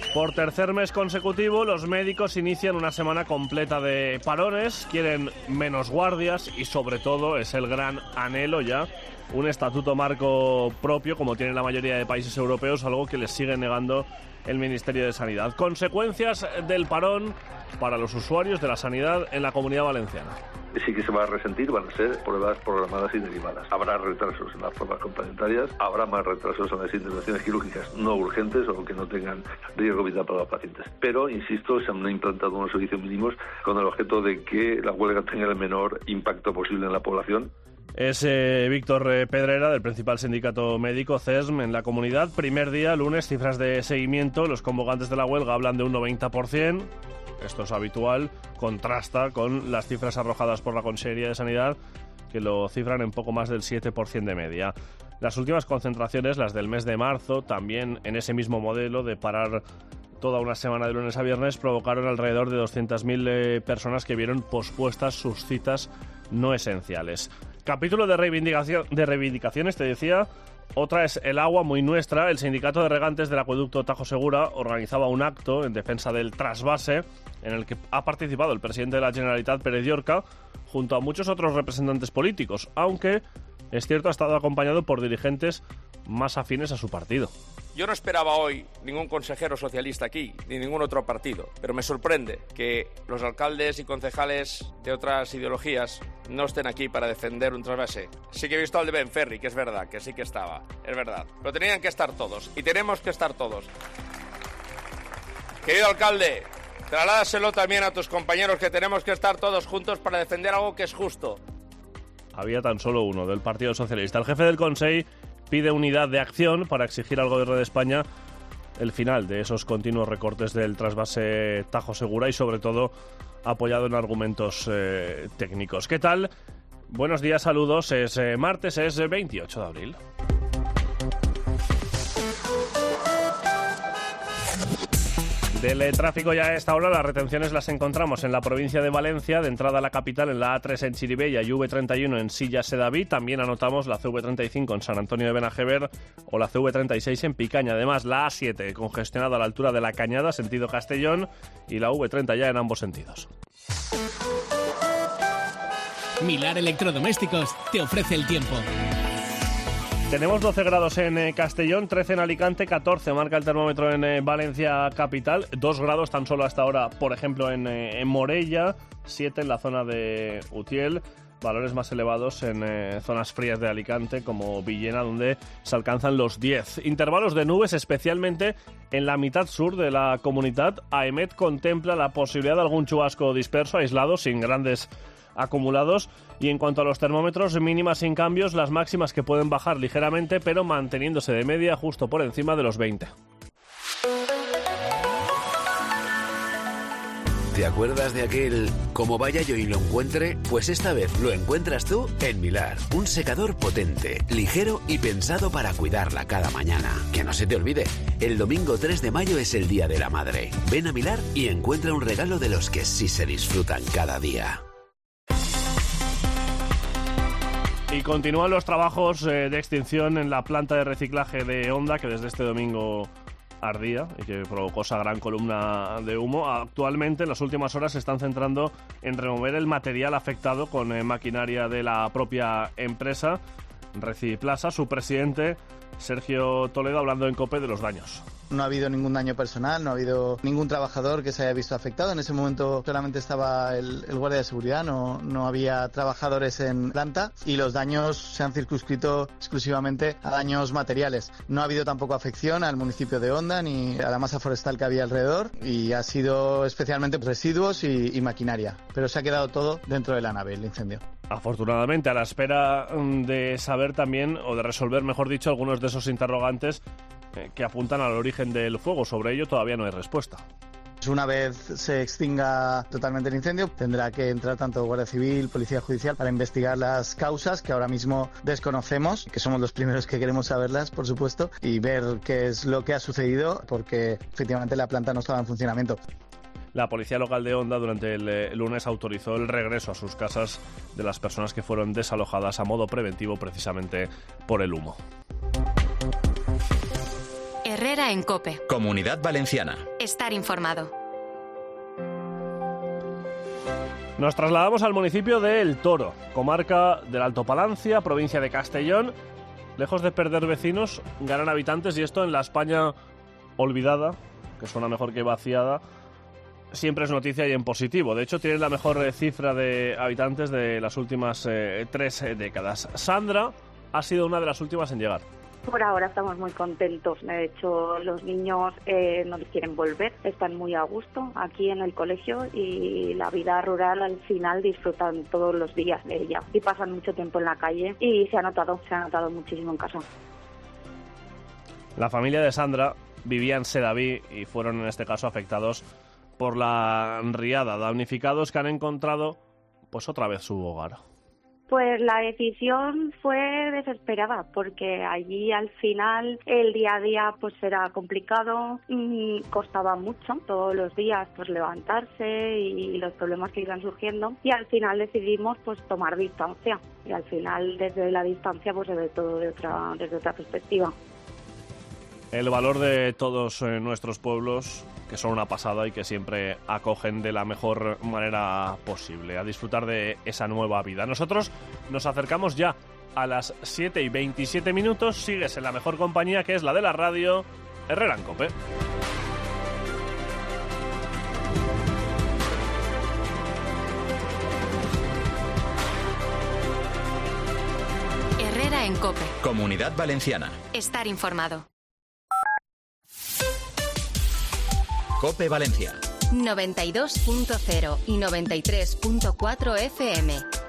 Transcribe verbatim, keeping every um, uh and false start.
Por tercer mes consecutivo, los médicos inician una semana completa de parones, quieren menos guardias y, sobre todo, es el gran anhelo ya, un estatuto marco propio, como tienen la mayoría de países europeos, algo que les sigue negando el Ministerio de Sanidad. Consecuencias del parón para los usuarios de la sanidad en la Comunidad Valenciana. Sí que se va a resentir, van a ser pruebas programadas y derivadas. Habrá retrasos en las pruebas complementarias, habrá más retrasos en las intervenciones quirúrgicas no urgentes o que no tengan riesgo vital para los pacientes. Pero, insisto, se han implantado unos servicios mínimos con el objeto de que la huelga tenga el menor impacto posible en la población. Es eh, Víctor eh, Pedrera, del principal sindicato médico, C E S M, en la comunidad. Primer día, lunes, cifras de seguimiento. Los convocantes de la huelga hablan de un noventa por ciento. Esto es habitual, contrasta con las cifras arrojadas por la Consellería de Sanidad, que lo cifran en poco más del siete por ciento de media. Las últimas concentraciones, las del mes de marzo, también en ese mismo modelo de parar toda una semana de lunes a viernes, provocaron alrededor de doscientas mil eh, personas que vieron pospuestas sus citas no esenciales. Capítulo de reivindicación, de reivindicaciones, te decía. Otra es el agua, muy nuestra. El sindicato de regantes del acueducto Tajo Segura organizaba un acto en defensa del trasvase, en el que ha participado el presidente de la Generalitat, Pérez Llorca, junto a muchos otros representantes políticos, aunque, es cierto, ha estado acompañado por dirigentes más afines a su partido. Yo no esperaba hoy ningún consejero socialista aquí, ni ningún otro partido, pero me sorprende que los alcaldes y concejales de otras ideologías no estén aquí para defender un trasvase. Sí que he visto al de Benferri, que es verdad, que sí que estaba, es verdad, pero tenían que estar todos, y tenemos que estar todos. Querido alcalde, trasládaselo también a tus compañeros, que tenemos que estar todos juntos para defender algo que es justo. Había tan solo uno, del Partido Socialista. El jefe del Consell pide unidad de acción para exigir al Gobierno de España el final de esos continuos recortes del trasvase Tajo Segura y, sobre todo, apoyado en argumentos eh, técnicos. ¿Qué tal? Buenos días, saludos. Es eh, martes, es veintiocho de abril. Del tráfico ya a esta hora, las retenciones las encontramos en la provincia de Valencia, de entrada a la capital en la A tres en Chirivella y V treinta y uno en Silla Sedaví. También anotamos la C V treinta y cinco en San Antonio de Benajever o la C V treinta y seis en Picaña. Además, la A siete congestionada a la altura de La Cañada, sentido Castellón, y la V treinta ya en ambos sentidos. Milar Electrodomésticos te ofrece el tiempo. Tenemos doce grados en eh, Castellón, trece en Alicante, catorce marca el termómetro en eh, Valencia capital, dos grados tan solo hasta ahora, por ejemplo, en, eh, en Morella, siete en la zona de Utiel, valores más elevados en eh, zonas frías de Alicante, como Villena, donde se alcanzan los diez. Intervalos de nubes, especialmente en la mitad sur de la comunidad. AEMET contempla la posibilidad de algún chubasco disperso, aislado, sin grandes acumulados. Y en cuanto a los termómetros, mínimas sin cambios, las máximas que pueden bajar ligeramente, pero manteniéndose de media justo por encima de los veinte. ¿Te acuerdas de aquel como vaya yo y lo encuentre? Pues esta vez lo encuentras tú en Milar. Un secador potente, ligero y pensado para cuidarla cada mañana. Que no se te olvide, el domingo tres de mayo es el Día de la Madre. Ven a Milar y encuentra un regalo de los que sí se disfrutan cada día. Y continúan los trabajos eh, de extinción en la planta de reciclaje de Honda, que desde este domingo ardía y que provocó esa gran columna de humo. Actualmente, en las últimas horas, se están centrando en remover el material afectado con eh, maquinaria de la propia empresa, Reciplasa. Su presidente, Sergio Toledo, hablando en COPE de los daños. No ha habido ningún daño personal, no ha habido ningún trabajador que se haya visto afectado. En ese momento solamente estaba el, el guardia de seguridad, no, no había trabajadores en planta y los daños se han circunscrito exclusivamente a daños materiales. No ha habido tampoco afección al municipio de Honda ni a la masa forestal que había alrededor y ha sido especialmente residuos y, y maquinaria. Pero se ha quedado todo dentro de la nave, el incendio. Afortunadamente, a la espera de saber también, o de resolver, mejor dicho, algunos de esos interrogantes eh, que apuntan al origen del fuego. Sobre ello todavía no hay respuesta. Una vez se extinga totalmente el incendio, tendrá que entrar tanto Guardia Civil, Policía Judicial para investigar las causas que ahora mismo desconocemos, que somos los primeros que queremos saberlas, por supuesto, y ver qué es lo que ha sucedido, porque efectivamente la planta no estaba en funcionamiento. La policía local de Honda durante el eh, lunes autorizó el regreso a sus casas de las personas que fueron desalojadas a modo preventivo precisamente por el humo. R Herrera en COPE. Comunidad Valenciana. Estar informado. Nos trasladamos al municipio de El Toro, comarca del Alto Palancia, provincia de Castellón. Lejos de perder vecinos, ganan habitantes, y esto en la España olvidada, que suena mejor que vaciada, siempre es noticia y en positivo. De hecho, tienen la mejor eh, cifra de habitantes de las últimas eh, tres eh, décadas. Sandra ha sido una de las últimas en llegar. Por ahora estamos muy contentos. De hecho, los niños eh, no quieren volver, están muy a gusto aquí en el colegio, y la vida rural al final disfrutan todos los días de ella y pasan mucho tiempo en la calle, y se ha notado, se ha notado muchísimo en casa. La familia de Sandra vivía en Sedaví y fueron en este caso afectados por la riada, damnificados que han encontrado pues otra vez su hogar. Pues la decisión fue desesperada, porque allí al final el día a día pues era complicado, y costaba mucho todos los días pues levantarse y los problemas que iban surgiendo, y al final decidimos pues tomar distancia, y al final desde la distancia pues se ve todo de otra, desde otra perspectiva. El valor de todos eh, nuestros pueblos, que son una pasada y que siempre acogen de la mejor manera posible, a disfrutar de esa nueva vida. Nosotros nos acercamos ya a las siete y veintisiete minutos. Sigues en la mejor compañía, que es la de la radio, Herrera en COPE. Herrera en COPE. Comunidad Valenciana. Estar informado. COPE Valencia. noventa y dos punto cero y noventa y tres punto cuatro F M.